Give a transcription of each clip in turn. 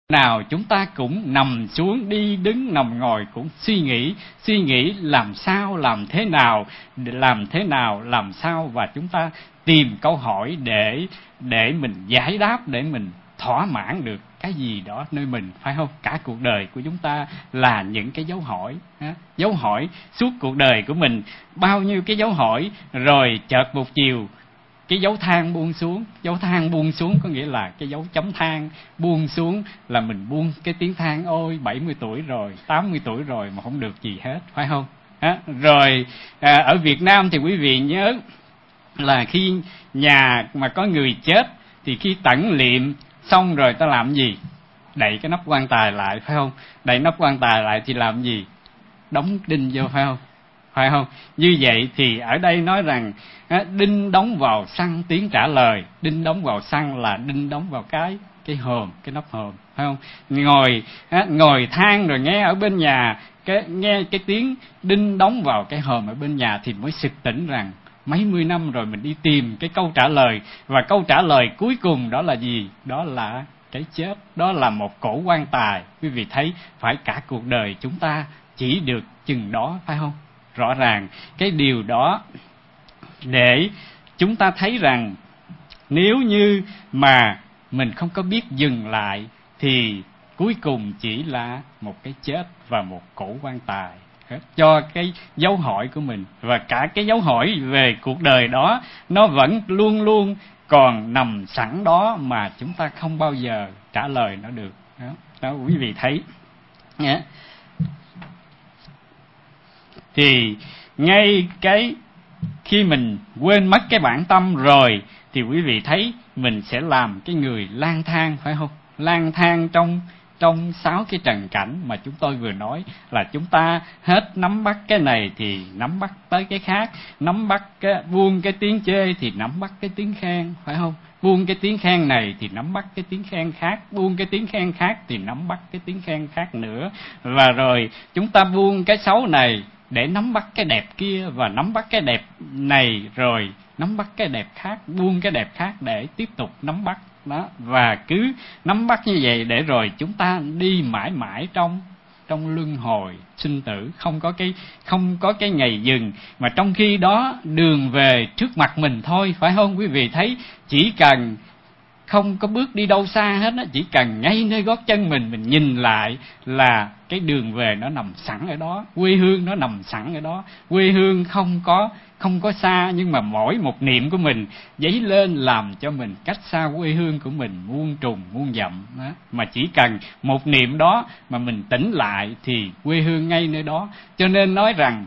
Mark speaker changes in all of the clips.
Speaker 1: nào chúng ta cũng nằm xuống, đi đứng nằm ngồi cũng suy nghĩ làm sao, làm thế nào, làm sao, và chúng ta tìm câu hỏi để mình giải đáp, để mình thỏa mãn được cái gì đó nơi mình, phải không? Cả cuộc đời của chúng ta là những cái dấu hỏi, dấu hỏi suốt cuộc đời của mình, bao nhiêu cái dấu hỏi, rồi chợt một chiều cái dấu than buông xuống. Dấu than buông xuống có nghĩa là cái dấu chấm than buông xuống, là mình buông cái tiếng than: ôi 70 tuổi rồi, 80 tuổi rồi mà không được gì hết, phải không? Rồi ở Việt Nam thì quý vị nhớ là khi nhà mà có người chết thì khi tẩn liệm xong rồi ta làm gì? Đậy cái nắp quan tài lại, phải không? Đậy nắp quan tài lại thì làm gì? Đóng đinh vô, phải không? Phải không? Như vậy thì ở đây nói rằng đinh đóng vào xăng tiếng trả lời. Đinh đóng vào xăng là đinh đóng vào cái hòm, cái nắp hòm, phải không? Ngồi than rồi nghe ở bên nhà, nghe cái tiếng đinh đóng vào cái hòm ở bên nhà thì mới sực tỉnh rằng mấy mươi năm rồi mình đi tìm cái câu trả lời, và câu trả lời cuối cùng đó là gì? Đó là cái chết, đó là một cổ quan tài. Quý vị thấy phải cả cuộc đời chúng ta chỉ được chừng đó, phải không? Rõ ràng cái điều đó để chúng ta thấy rằng nếu như mà mình không có biết dừng lại thì cuối cùng chỉ là một cái chết và một cổ quan tài cho cái dấu hỏi của mình. Và cả cái dấu hỏi về cuộc đời đó nó vẫn luôn luôn còn nằm sẵn đó mà chúng ta không bao giờ trả lời nó được. Đó quý vị thấy nhé. Thì ngay cái khi mình quên mất cái bản tâm rồi thì quý vị thấy mình sẽ làm cái người lang thang, phải không? Lang thang trong 6 cái trần cảnh mà chúng tôi vừa nói, là chúng ta hết nắm bắt cái này thì nắm bắt tới cái khác, nắm bắt buông cái tiếng chê thì nắm bắt cái tiếng khen, phải không? Buông cái tiếng khen này thì nắm bắt cái tiếng khen khác, buông cái tiếng khen khác thì nắm bắt cái tiếng khen khác nữa. Và rồi chúng ta buông cái xấu này để nắm bắt cái đẹp kia, và nắm bắt cái đẹp này rồi nắm bắt cái đẹp khác, buông cái đẹp khác để tiếp tục nắm bắt đó. Và cứ nắm bắt như vậy để rồi chúng ta đi mãi mãi trong luân hồi sinh tử, không có cái ngày dừng. Mà trong khi đó đường về trước mặt mình thôi, phải không? Quý vị thấy chỉ cần không có bước đi đâu xa hết á, chỉ cần ngay nơi gót chân mình nhìn lại là cái đường về nó nằm sẵn ở đó, quê hương nó nằm sẵn ở đó. Quê hương không có xa, nhưng mà mỗi một niệm của mình dấy lên làm cho mình cách xa quê hương của mình muôn trùng muôn dặm đó. Mà chỉ cần một niệm đó mà mình tỉnh lại thì quê hương ngay nơi đó. Cho nên nói rằng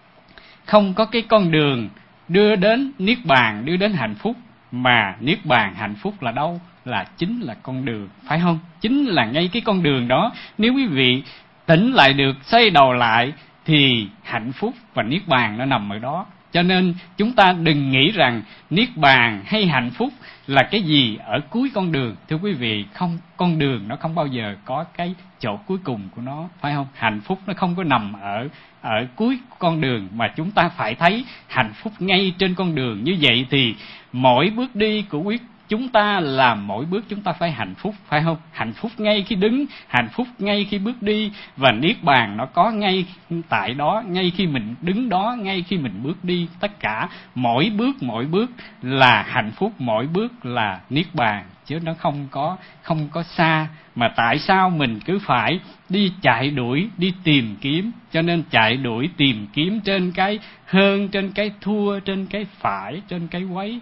Speaker 1: không có cái con đường đưa đến niết bàn, đưa đến hạnh phúc, mà niết bàn hạnh phúc là đâu? Là chính là con đường, phải không? Chính là ngay cái con đường đó. Nếu quý vị tỉnh lại được, xoay đầu lại thì hạnh phúc và niết bàn nó nằm ở đó. Cho nên chúng ta đừng nghĩ rằng niết bàn hay hạnh phúc là cái gì ở cuối con đường. Thưa quý vị, không, con đường nó không bao giờ có cái chỗ cuối cùng của nó, phải không? Hạnh phúc nó không có nằm ở cuối con đường, mà chúng ta phải thấy hạnh phúc ngay trên con đường. Như vậy thì mỗi bước đi của chúng ta là mỗi bước chúng ta phải hạnh phúc, phải không? Hạnh phúc ngay khi đứng, hạnh phúc ngay khi bước đi, và niết bàn nó có ngay tại đó, ngay khi mình đứng đó, ngay khi mình bước đi. Tất cả mỗi bước là hạnh phúc, mỗi bước là niết bàn, chứ nó không có xa. Mà tại sao mình cứ phải đi chạy đuổi, đi tìm kiếm? Cho nên chạy đuổi tìm kiếm trên cái hơn, trên cái thua, trên cái phải, trên cái quấy,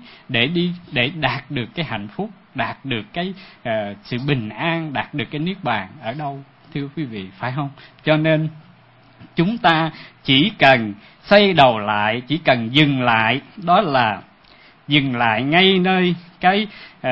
Speaker 1: để đạt được cái hạnh phúc, đạt được cái sự bình an, đạt được cái niết bàn ở đâu, thưa quý vị, phải không? Cho nên chúng ta chỉ cần xoay đầu lại, chỉ cần dừng lại, đó là dừng lại ngay nơi cái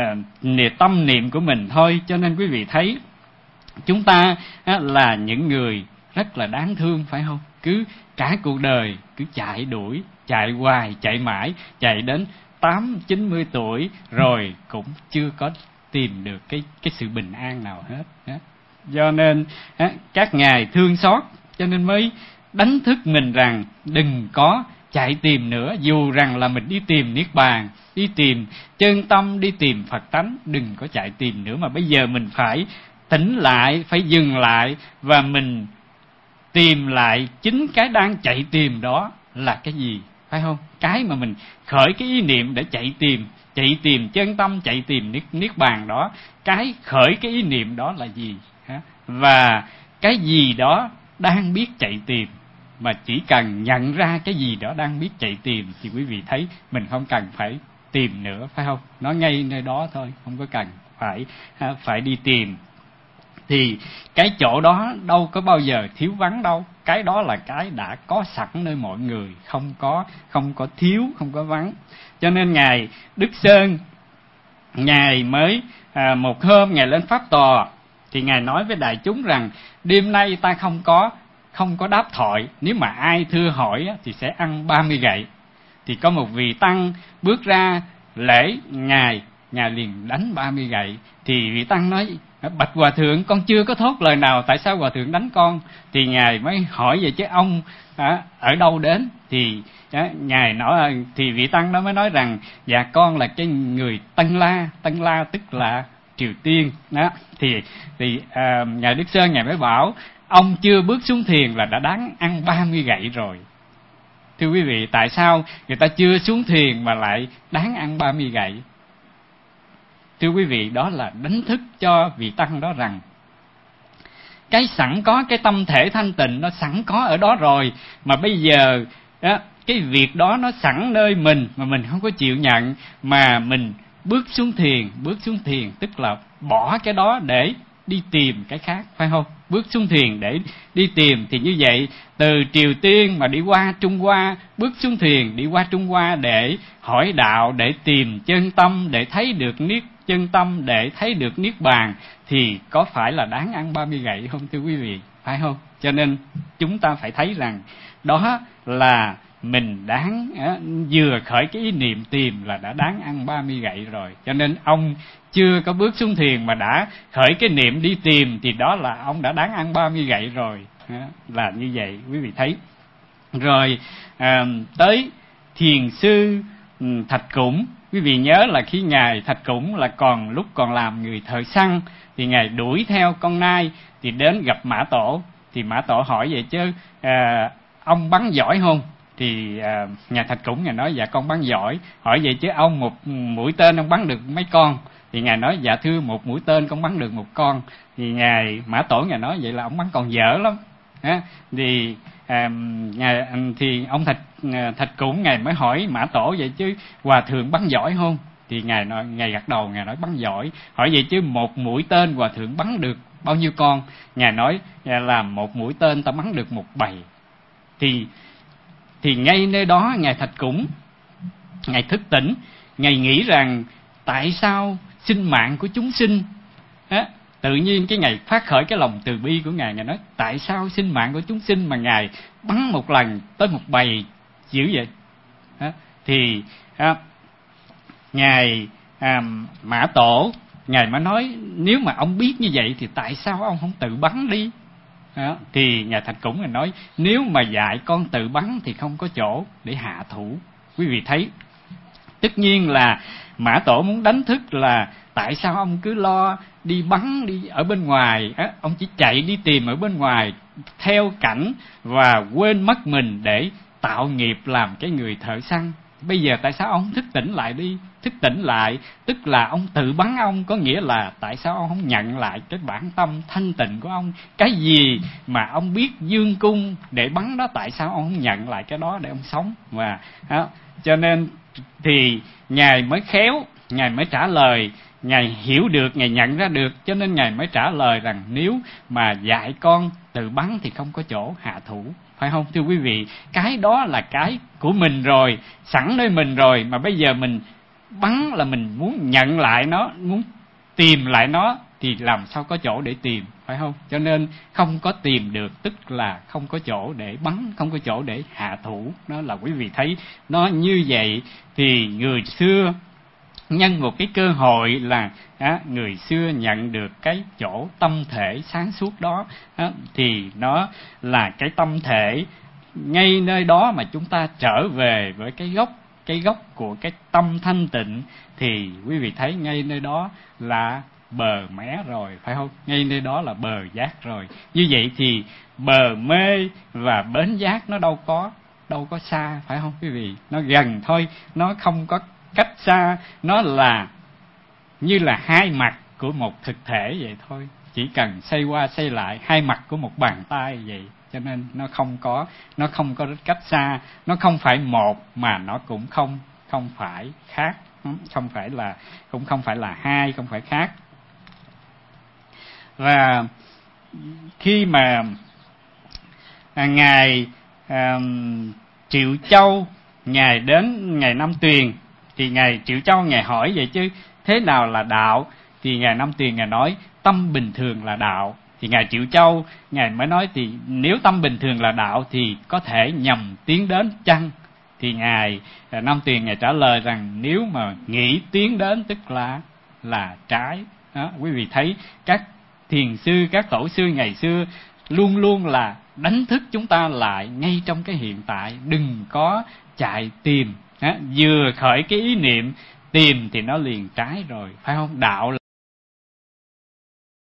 Speaker 1: tâm niệm của mình thôi. Cho nên quý vị thấy chúng ta là những người rất là đáng thương, phải không? Cứ cả cuộc đời cứ chạy đuổi, chạy hoài, chạy mãi, chạy đến 80-90 tuổi rồi cũng chưa có tìm được cái sự bình an nào hết. Do nên các ngài thương xót, cho nên mới đánh thức mình rằng đừng có chạy tìm nữa. Dù rằng là mình đi tìm niết bàn, đi tìm chân tâm, đi tìm Phật tánh, đừng có chạy tìm nữa, mà bây giờ mình phải tỉnh lại, phải dừng lại và mình tìm lại chính cái đang chạy tìm đó là cái gì, phải không? Cái mà mình khởi cái ý niệm để chạy tìm chân tâm, chạy tìm niết bàn đó, cái khởi cái ý niệm đó là gì? Và cái gì đó đang biết chạy tìm, mà chỉ cần nhận ra cái gì đó đang biết chạy tìm thì quý vị thấy mình không cần phải tìm nữa, phải không? Nó ngay nơi đó thôi, không có cần phải đi tìm. Thì cái chỗ đó đâu có bao giờ thiếu vắng đâu, cái đó là cái đã có sẵn nơi mọi người, không có thiếu, không có vắng. Cho nên ngài Đức Sơn, ngài mới một hôm ngài lên pháp tòa thì ngài nói với đại chúng rằng đêm nay ta không có đáp thoại, nếu mà ai thưa hỏi thì sẽ ăn 30 gậy. Thì có một vị tăng bước ra lễ ngài liền đánh 30 gậy. Thì vị tăng nói: bạch hòa thượng, con chưa có thốt lời nào, tại sao hòa thượng đánh con? Thì ngài mới hỏi vậy chứ ông ở đâu đến? Thì ngài nói, thì vị tăng đó mới nói rằng dạ con là cái người Tân La tức là Triều Tiên đó. Thì ngài Đức Sơn ngài mới bảo ông chưa bước xuống thiền là đã đáng ăn 30 gậy rồi. Thưa quý vị, tại sao người ta chưa xuống thiền mà lại đáng ăn 30 gậy? Thưa quý vị, đó là đánh thức cho vị tăng đó rằng cái sẵn có, cái tâm thể thanh tịnh nó sẵn có ở đó rồi, mà bây giờ đó, cái việc đó nó sẵn nơi mình mà mình không có chịu nhận, mà mình bước xuống thiền tức là bỏ cái đó để đi tìm cái khác, phải không? Bước xuống thiền để đi tìm, thì như vậy từ Triều Tiên mà đi qua Trung Hoa, bước xuống thiền đi qua Trung Hoa để hỏi đạo, để tìm chân tâm, để thấy được chân tâm, để thấy được niết bàn, thì có phải là đáng ăn 30 gậy không thưa quý vị? Phải không? Cho nên chúng ta phải thấy rằng đó là mình đáng vừa khởi cái ý niệm tìm là đã đáng ăn 30 gậy rồi. Cho nên ông chưa có bước xuống thiền mà đã khởi cái niệm đi tìm thì đó là ông đã đáng ăn 30 gậy rồi. Là như vậy quý vị thấy. Rồi tới thiền sư Thạch Cũng. Quý vị nhớ là khi ngài Thạch Cũng là lúc còn làm người thợ săn, thì ngài đuổi theo con nai thì đến gặp Mã Tổ. Thì Mã Tổ hỏi vậy chứ ông bắn giỏi không? Thì nhà Thạch Cũng ngài nói dạ con bắn giỏi. Hỏi vậy chứ ông một mũi tên ông bắn được mấy con? Thì ngài nói dạ thưa một mũi tên con bắn được một con. Thì ngài Mã Tổ ngài nói vậy là ông bắn còn dở lắm. Thì thì ông Thạch Cũng ngài mới hỏi Mã Tổ vậy chứ hòa thượng bắn giỏi không? Thì ngài gật đầu, ngài nói bắn giỏi. Hỏi vậy chứ một mũi tên hòa thượng bắn được bao nhiêu con? Ngài nói là một mũi tên ta bắn được một bầy. Thì ngay nơi đó ngài Thạch Cũng ngài thức tỉnh, ngài nghĩ rằng tại sao sinh mạng của chúng sinh tự nhiên cái ngày phát khởi cái lòng từ bi của ngài nói tại sao sinh mạng của chúng sinh mà ngài bắn một lần tới một bầy dữ vậy? Thì ngài Mã Tổ ngài mới nói nếu mà ông biết như vậy thì tại sao ông không tự bắn đi? Thì nhà Thạch Cũng ngài nói nếu mà dạy con tự bắn thì không có chỗ để hạ thủ. Quý vị thấy, tất nhiên là Mã Tổ muốn đánh thức là tại sao ông cứ lo đi bắn đi ở bên ngoài, ông chỉ chạy đi tìm ở bên ngoài theo cảnh và quên mất mình để tạo nghiệp làm cái người thợ săn. Bây giờ tại sao ông thức tỉnh lại đi? Thức tỉnh lại tức là ông tự bắn ông, có nghĩa là tại sao ông không nhận lại cái bản tâm thanh tịnh của ông? Cái gì mà ông biết dương cung để bắn đó, tại sao ông không nhận lại cái đó để ông sống? Và cho nên thì ngài mới khéo, ngài mới trả lời, ngài hiểu được, ngài nhận ra được, cho nên ngài mới trả lời rằng nếu mà dạy con tự bắn thì không có chỗ hạ thủ, phải không thưa quý vị? Cái đó là cái của mình rồi, sẵn nơi mình rồi, mà bây giờ mình bắn là mình muốn nhận lại nó, muốn tìm lại nó thì làm sao có chỗ để tìm, phải không? Cho nên không có tìm được tức là không có chỗ để bắn, không có chỗ để hạ thủ. Đó là quý vị thấy nó như vậy. Thì người xưa nhân một cái cơ hội là người xưa nhận được cái chỗ tâm thể sáng suốt đó, thì nó là cái tâm thể ngay nơi đó mà chúng ta trở về với cái gốc của cái tâm thanh tịnh. Thì quý vị thấy ngay nơi đó là bờ mé rồi, phải không? Ngay nơi đó là bờ giác rồi. Như vậy thì bờ mê và bến giác nó đâu có xa, phải không quý vị? Nó gần thôi, nó không có cách xa, nó là như là hai mặt của một thực thể vậy thôi, chỉ cần xoay qua xoay lại, hai mặt của một bàn tay vậy. Cho nên nó không có cách xa, nó không phải một mà nó cũng không phải khác, cũng không phải là hai, không phải khác. Và khi mà ngài Triệu Châu ngài đến ngài Năm Tuyền, thì ngài Triệu Châu ngài hỏi vậy chứ thế nào là đạo? Thì ngài Năm Tuyền ngài nói tâm bình thường là đạo. Thì ngài Triệu Châu ngài mới nói thì nếu tâm bình thường là đạo thì có thể nhằm tiến đến chăng? Thì ngài Năm Tuyền ngài trả lời rằng nếu mà nghĩ tiến đến tức là trái. Đó, quý vị thấy các thiền sư, các tổ sư ngày xưa luôn luôn là đánh thức chúng ta lại ngay trong cái hiện tại, đừng có chạy tìm. Vừa khởi cái ý niệm tìm thì nó liền trái rồi, phải không? Đạo